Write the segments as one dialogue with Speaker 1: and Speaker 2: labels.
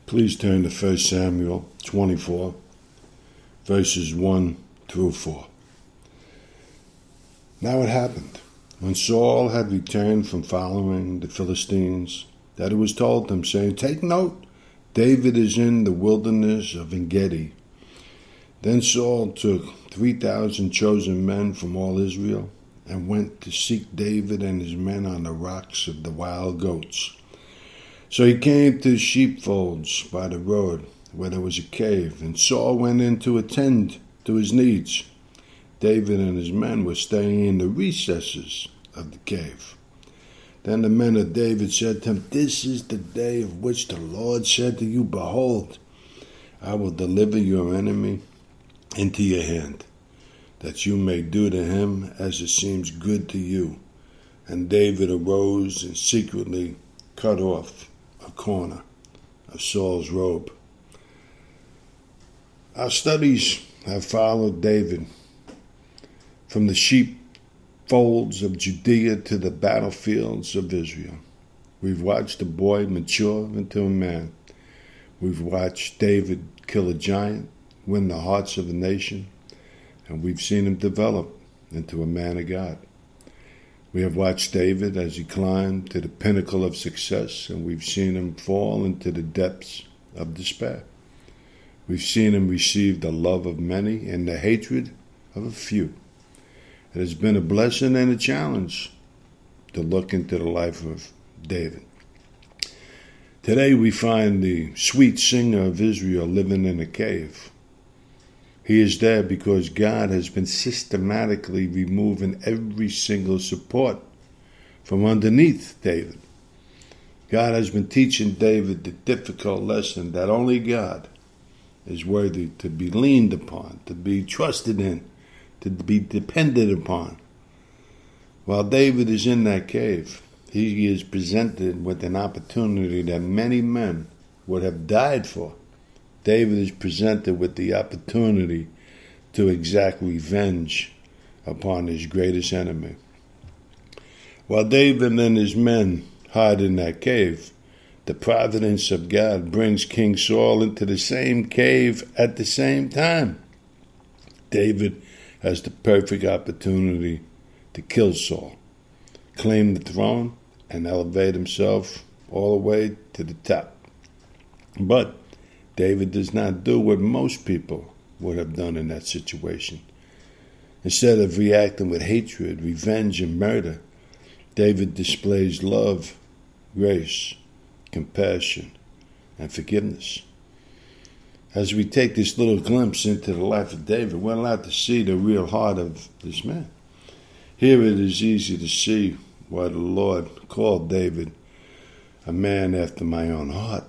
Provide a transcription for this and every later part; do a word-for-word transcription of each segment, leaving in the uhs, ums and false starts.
Speaker 1: Please turn to First Samuel twenty-four, verses one through four. Now it happened, when Saul had returned from following the Philistines, that it was told him, saying, "Take note, David is in the wilderness of En-gedi." Then Saul took three thousand chosen men from all Israel, and went to seek David and his men on the rocks of the wild goats. So he came to the sheepfolds by the road, where there was a cave, and Saul went in to attend to his needs. David and his men were staying in the recesses of the cave. Then the men of David said to him, "This is the day of which the Lord said to you, Behold, I will deliver your enemy into your hand, that you may do to him as it seems good to you." And David arose and secretly cut off a corner of Saul's robe. Our studies have followed David from the sheepfolds of Judea to the battlefields of Israel. We've watched a boy mature into a man. We've watched David kill a giant, win the hearts of a nation, and we've seen him develop into a man of God. We have watched David as he climbed to the pinnacle of success, and we've seen him fall into the depths of despair. We've seen him receive the love of many and the hatred of a few. It has been a blessing and a challenge to look into the life of David. Today we find the sweet singer of Israel living in a cave. He is there because God has been systematically removing every single support from underneath David. God has been teaching David the difficult lesson that only God is worthy to be leaned upon, to be trusted in, to be depended upon. While David is in that cave, he is presented with an opportunity that many men would have died for. David is presented with the opportunity to exact revenge upon his greatest enemy. While David and his men hide in that cave, the providence of God brings King Saul into the same cave at the same time. David has the perfect opportunity to kill Saul, claim the throne, and elevate himself all the way to the top. But David does not do what most people would have done in that situation. Instead of reacting with hatred, revenge, and murder, David displays love, grace, compassion, and forgiveness. As we take this little glimpse into the life of David, we're allowed to see the real heart of this man. Here it is easy to see why the Lord called David a man after my own heart.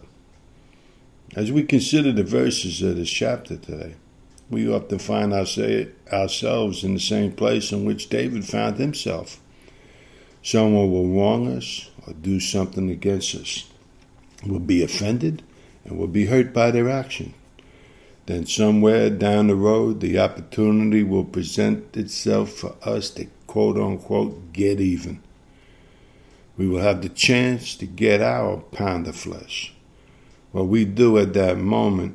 Speaker 1: As we consider the verses of this chapter today, we often find ourselves in the same place in which David found himself. Someone will wrong us or do something against us. We'll be offended and we'll be hurt by their action. Then somewhere down the road, the opportunity will present itself for us to quote-unquote get even. We will have the chance to get our pound of flesh. What we do at that moment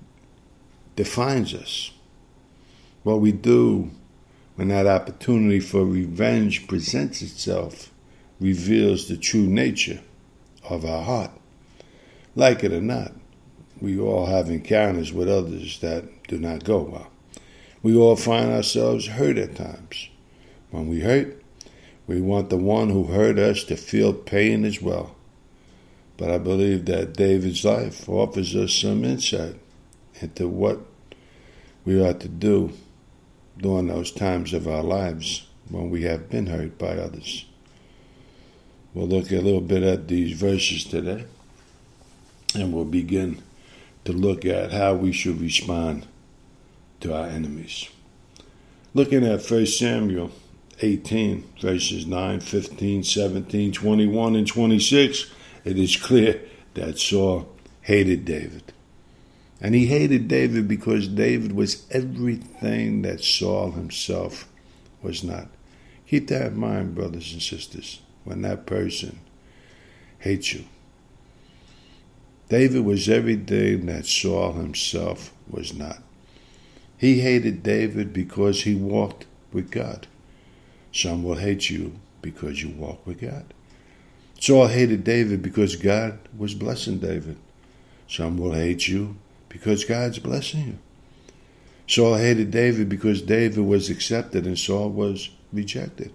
Speaker 1: defines us. What we do when that opportunity for revenge presents itself reveals the true nature of our heart. Like it or not, we all have encounters with others that do not go well. We all find ourselves hurt at times. When we hurt, we want the one who hurt us to feel pain as well. But I believe that David's life offers us some insight into what we ought to do during those times of our lives when we have been hurt by others. We'll look a little bit at these verses today, and we'll begin to look at how we should respond to our enemies. Looking at First Samuel eighteen, verses nine, fifteen, seventeen, twenty-one, and twenty-six, it is clear that Saul hated David. And he hated David because David was everything that Saul himself was not. Keep that in mind, brothers and sisters, when that person hates you. David was everything that Saul himself was not. He hated David because he walked with God. Some will hate you because you walk with God. Saul hated David because God was blessing David. Some will hate you because God's blessing you. Saul hated David because David was accepted and Saul was rejected.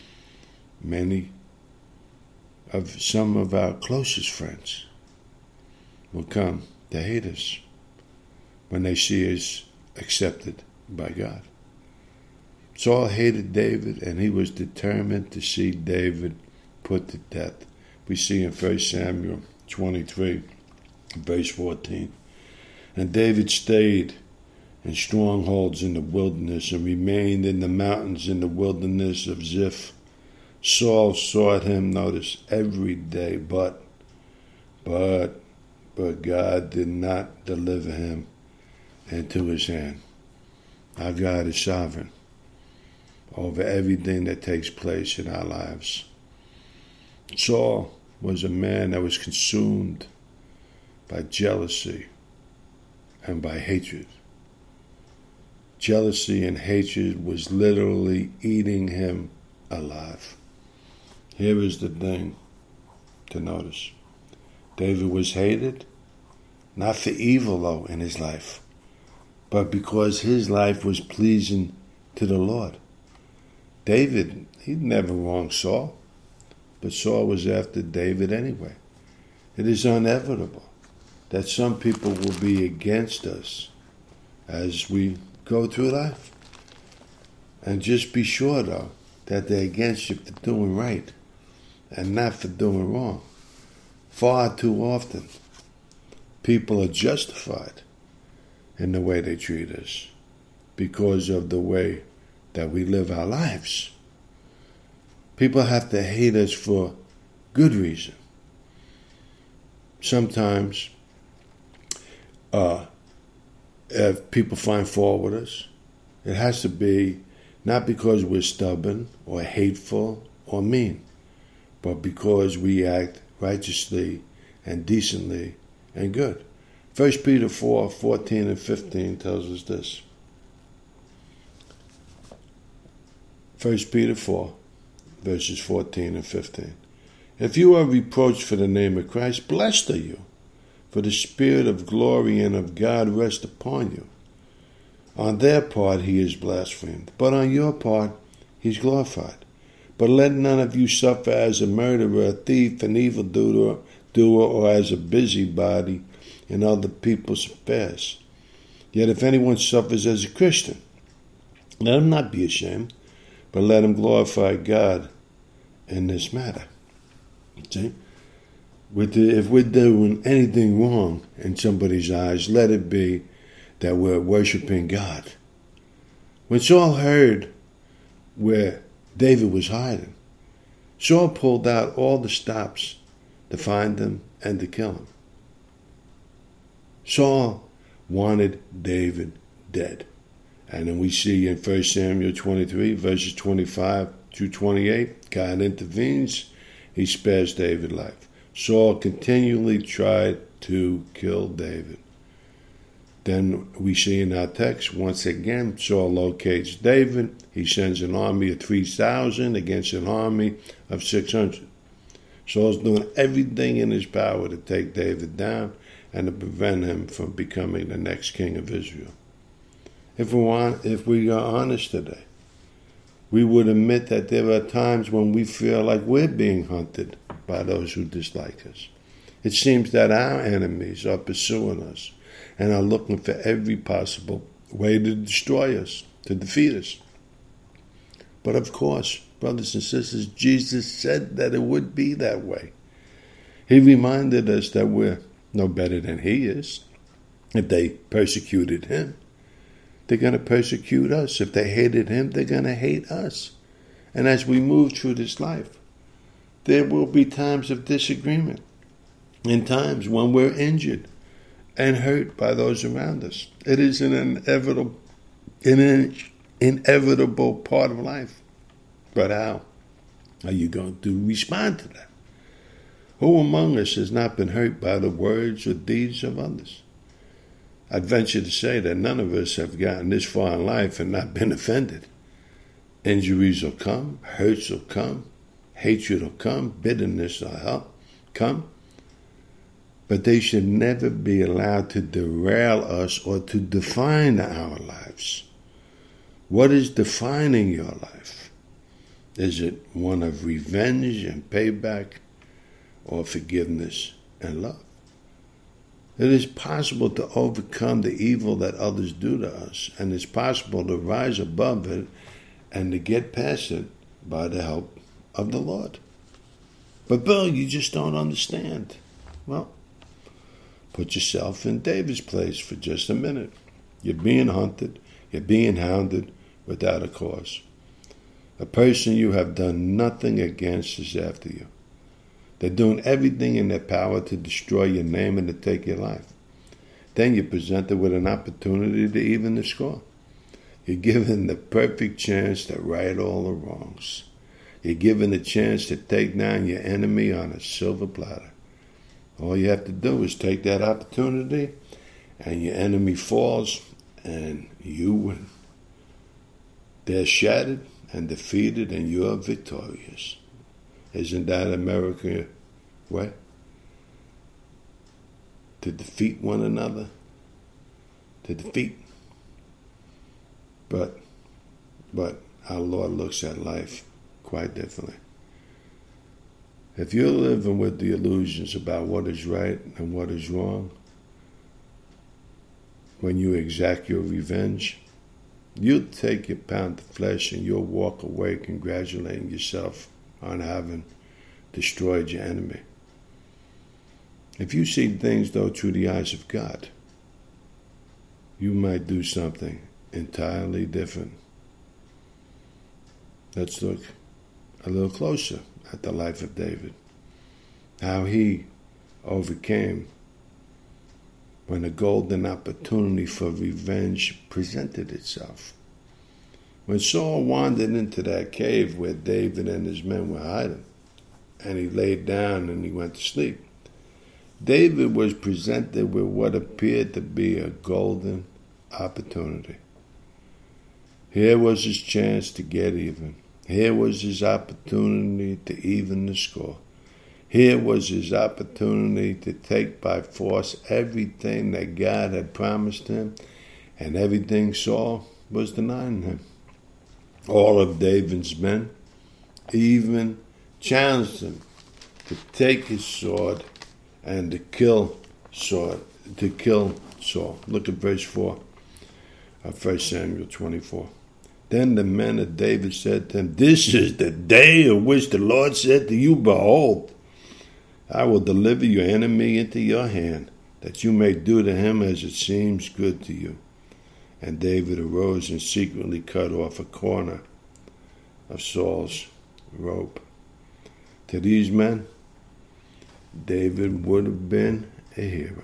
Speaker 1: Many of some of our closest friends will come to hate us when they see us accepted by God. Saul hated David, and he was determined to see David put to death. We see in First Samuel twenty-three, verse fourteen. And David stayed in strongholds in the wilderness and remained in the mountains in the wilderness of Ziph. Saul sought him, notice, every day, but, but, but God did not deliver him into his hand. Our God is sovereign over everything that takes place in our lives. Saul was a man that was consumed by jealousy and by hatred. Jealousy and hatred was literally eating him alive. Here is the thing to notice. David was hated, not for evil, though, in his life, but because his life was pleasing to the Lord. David, he never wronged Saul, but Saul was after David anyway. It is inevitable that some people will be against us as we go through life. And just be sure, though, that they're against you for doing right and not for doing wrong. Far too often, people are justified in the way they treat us because of the way that we live our lives. People have to hate us for good reason. Sometimes, uh, if people find fault with us, it has to be not because we're stubborn or hateful or mean, but because we act righteously and decently and good. First Peter four, fourteen and fifteen tells us this. First Peter four, verses fourteen and fifteen. If you are reproached for the name of Christ, blessed are you, for the Spirit of glory and of God rests upon you. On their part he is blasphemed, but on your part he's glorified. But let none of you suffer as a murderer, a thief, an evildoer, doer, or as a busybody in other people's affairs. Yet if anyone suffers as a Christian, let him not be ashamed, but let him glorify God in this matter. See? With the, if we're doing anything wrong in somebody's eyes, let it be that we're worshiping God. When Saul heard where David was hiding, Saul pulled out all the stops to find him and to kill him. Saul wanted David dead. And then we see in First Samuel twenty-three, verses twenty-five through twenty-eight, God intervenes. He spares David's life. Saul continually tried to kill David. Then we see in our text, once again, Saul locates David. He sends an army of three thousand against an army of six hundred. Saul's doing everything in his power to take David down and to prevent him from becoming the next king of Israel. If we want, if we are honest today, we would admit that there are times when we feel like we're being hunted by those who dislike us. It seems that our enemies are pursuing us and are looking for every possible way to destroy us, to defeat us. But of course, brothers and sisters, Jesus said that it would be that way. He reminded us that we're no better than he is. If they persecuted him, they're going to persecute us. If they hated him, they're going to hate us. And as we move through this life, there will be times of disagreement and times when we're injured and hurt by those around us. It is an inevitable, an inevitable part of life. But how are you going to respond to that? Who among us has not been hurt by the words or deeds of others? I'd venture to say that none of us have gotten this far in life and not been offended. Injuries will come, hurts will come, hatred will come, bitterness will come. But they should never be allowed to derail us or to define our lives. What is defining your life? Is it one of revenge and payback, or forgiveness and love? It is possible to overcome the evil that others do to us, and it's possible to rise above it and to get past it by the help of the Lord. But Bill, you just don't understand. Well, put yourself in David's place for just a minute. You're being hunted, you're being hounded without a cause. A person you have done nothing against is after you. They're doing everything in their power to destroy your name and to take your life. Then you're presented with an opportunity to even the score. You're given the perfect chance to right all the wrongs. You're given the chance to take down your enemy on a silver platter. All you have to do is take that opportunity, and your enemy falls, and you win. They're shattered and defeated, and you're victorious. Isn't that American way? To defeat one another, to defeat. But, but our Lord looks at life quite differently. If you're living with the illusions about what is right and what is wrong, when you exact your revenge, you'll take your pound of flesh and you'll walk away congratulating yourself on having destroyed your enemy. If you see things, though, through the eyes of God, you might do something entirely different. Let's look a little closer at the life of David, how he overcame when a golden opportunity for revenge presented itself. When Saul wandered into that cave where David and his men were hiding, and he laid down and he went to sleep, David was presented with what appeared to be a golden opportunity. Here was his chance to get even. Here was his opportunity to even the score. Here was his opportunity to take by force everything that God had promised him, and everything Saul was denying him. All of David's men even challenged him to take his sword and to kill Saul. To kill Saul. Look at verse four of First Samuel twenty-four. Then the men of David said to him, "This is the day of which the Lord said to you, Behold, I will deliver your enemy into your hand, that you may do to him as it seems good to you." And David arose and secretly cut off a corner of Saul's robe. To these men, David would have been a hero.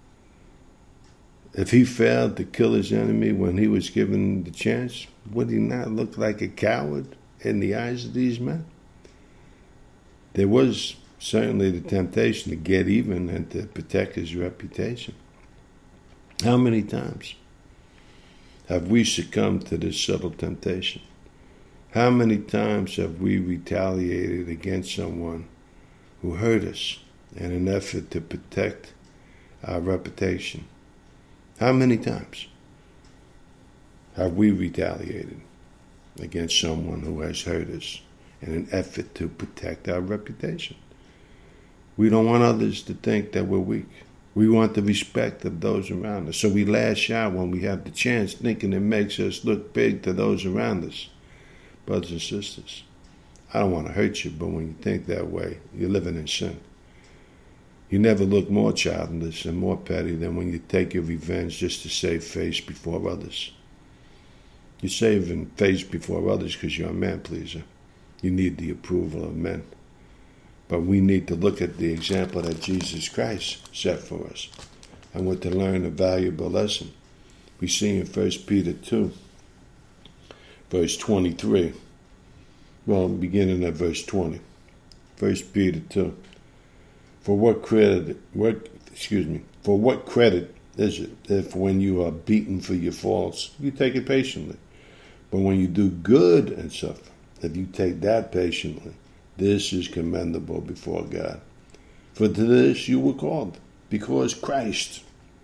Speaker 1: If he failed to kill his enemy when he was given the chance, would he not look like a coward in the eyes of these men? There was certainly the temptation to get even and to protect his reputation. How many times have we succumbed to this subtle temptation? How many times have we retaliated against someone who hurt us in an effort to protect our reputation? How many times have we retaliated against someone who has hurt us in an effort to protect our reputation? We don't want others to think that we're weak. We want the respect of those around us. So we lash out when we have the chance, thinking it makes us look big to those around us. Brothers and sisters, I don't want to hurt you, but when you think that way, you're living in sin. You never look more childish and more petty than when you take your revenge just to save face before others. You're saving face before others because you're a man pleaser. You need the approval of men. But we need to look at the example that Jesus Christ set for us, and we're to learn a valuable lesson. We see in First Peter two, verse twenty-three. Well, beginning at verse twenty. First Peter two. For what credit, what, excuse me, for what credit is it if when you are beaten for your faults, you take it patiently? But when you do good and suffer, if you take that patiently, this is commendable before God. For to this you were called, because Christ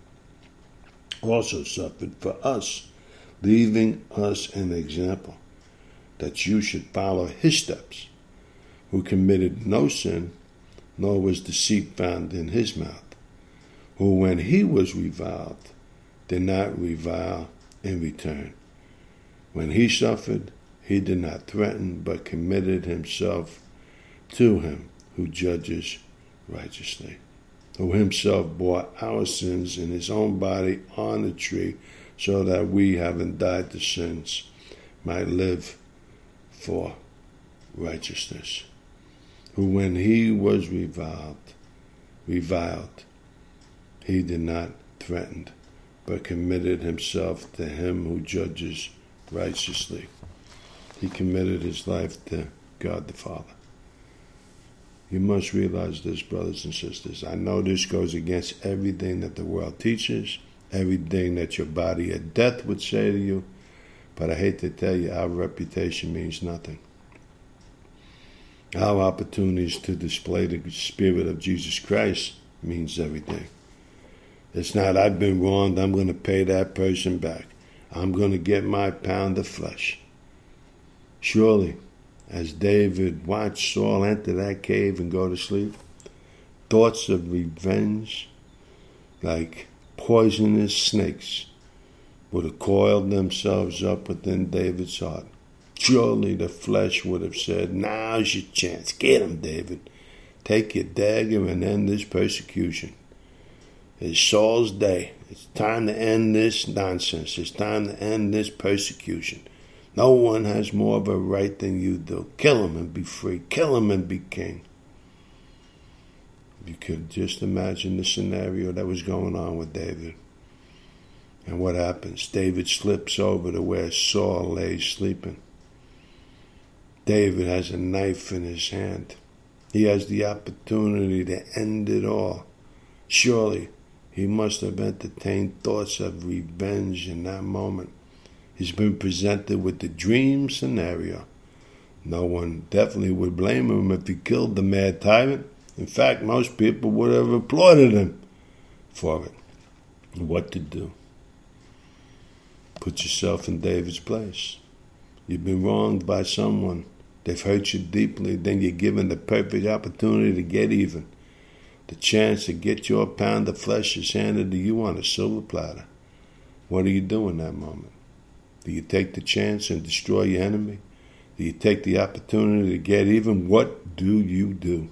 Speaker 1: also suffered for us, leaving us an example, that you should follow his steps, who committed no sin, nor was deceit found in his mouth, who when he was reviled, did not revile in return. When he suffered, he did not threaten, but committed himself to him who judges righteously, who himself bore our sins in his own body on the tree, so that we, having died to sins, might live for righteousness. Who when he was reviled, reviled, he did not threaten, but committed himself to him who judges righteously. He committed his life to God the Father. You must realize this, brothers and sisters. I know this goes against everything that the world teaches, everything that your body of death would say to you, but I hate to tell you, our reputation means nothing. Our opportunities to display the Spirit of Jesus Christ means everything. It's not, I've been wronged, I'm going to pay that person back. I'm going to get my pound of flesh. Surely, as David watched Saul enter that cave and go to sleep, thoughts of revenge, like poisonous snakes, would have coiled themselves up within David's heart. Surely the flesh would have said, now's your chance. Get him, David. Take your dagger and end this persecution. It's Saul's day. It's time to end this nonsense. It's time to end this persecution. No one has more of a right than you do. Kill him and be free. Kill him and be king. You could just imagine the scenario that was going on with David. And what happens? David slips over to where Saul lay sleeping. David has a knife in his hand. He has the opportunity to end it all. Surely he must have entertained thoughts of revenge in that moment. He's been presented with the dream scenario. No one definitely would blame him if he killed the mad tyrant. In fact, most people would have applauded him for it. What to do? Put yourself in David's place. You've been wronged by someone. They've hurt you deeply. Then you're given the perfect opportunity to get even. The chance to get your pound of flesh is handed to you on a silver platter. What do you do in that moment? Do you take the chance and destroy your enemy? Do you take the opportunity to get even? What do you do?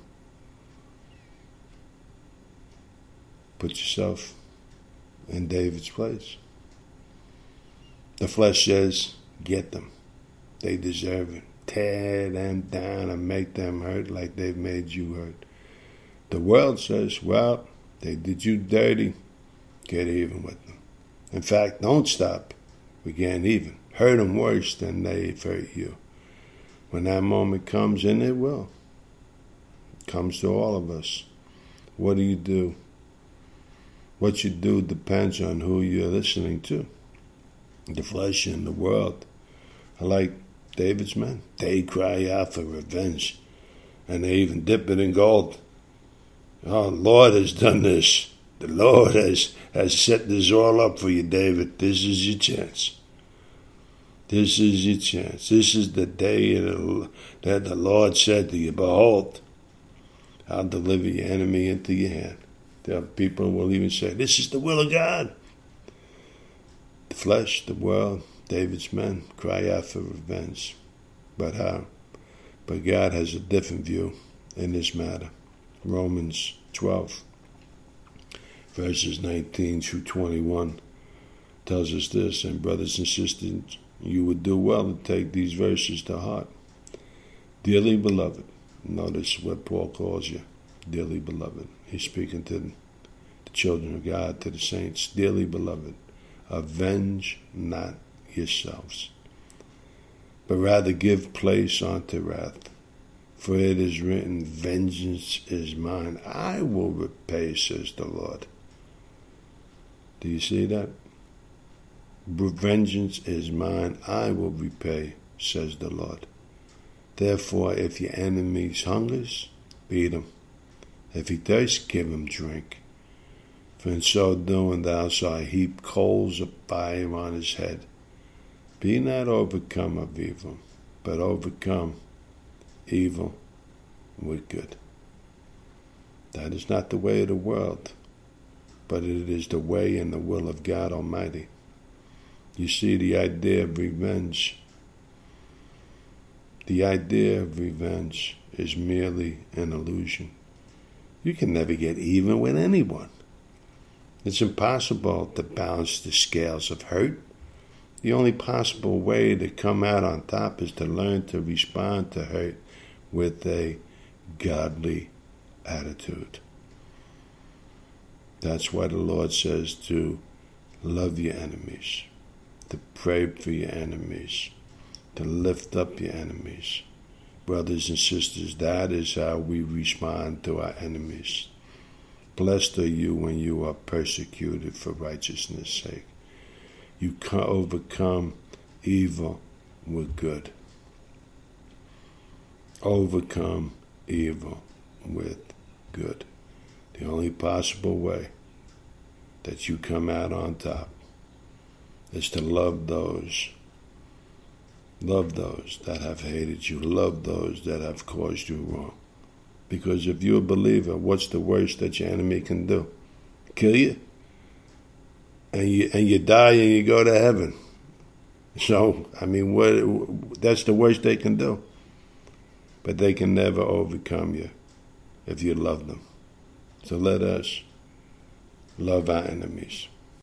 Speaker 1: Put yourself in David's place. The flesh says, get them. They deserve it. Tear them down and make them hurt like they've made you hurt. The world says, well, they did you dirty. Get even with them. In fact, don't stop. We get even. Hurt them worse than they've hurt you. When that moment comes, and it will, it comes to all of us. What do you do? What you do depends on who you're listening to. The flesh and the world are like David's men. They cry out for revenge, and they even dip it in gold. Oh, the Lord has done this. The Lord has, has set this all up for you, David. This is your chance. This is your chance. This is the day that the Lord said to you, behold, I'll deliver your enemy into your hand. There people will even say, this is the will of God. The flesh, the world, David's men cry out for revenge. But how? But God has a different view in this matter. Romans twelve, verses nineteen through twenty-one tells us this, and brothers and sisters, you would do well to take these verses to heart. Dearly beloved, notice what Paul calls you, dearly beloved. He's speaking to the children of God, to the saints. Dearly beloved, avenge not yourselves, but rather give place unto wrath. For it is written, vengeance is mine. I will repay, says the Lord. Do you see that? Vengeance is mine. I will repay, says the Lord. Therefore, if your enemy hungers, feed him. If he thirsts, give him drink. For in so doing thou shalt heap coals of fire on his head. Be not overcome of evil, but overcome evil with good. That is not the way of the world, but it is the way and the will of God Almighty. You see, the idea of revenge, the idea of revenge is merely an illusion. You can never get even with anyone. It's impossible to balance the scales of hurt. The only possible way to come out on top is to learn to respond to hurt with a godly attitude. That's why the Lord says to love your enemies, to pray for your enemies, to lift up your enemies. Brothers and sisters, that is how we respond to our enemies. Blessed are you when you are persecuted for righteousness' sake. You can overcome evil with good. Overcome evil with good. The only possible way that you come out on top is to love those, love those that have hated you, love those that have caused you wrong. Because if you're a believer, what's the worst that your enemy can do? Kill you? And you and you die and you go to heaven. So, I mean, what? That's the worst they can do. But they can never overcome you if you love them. So let us love our enemies.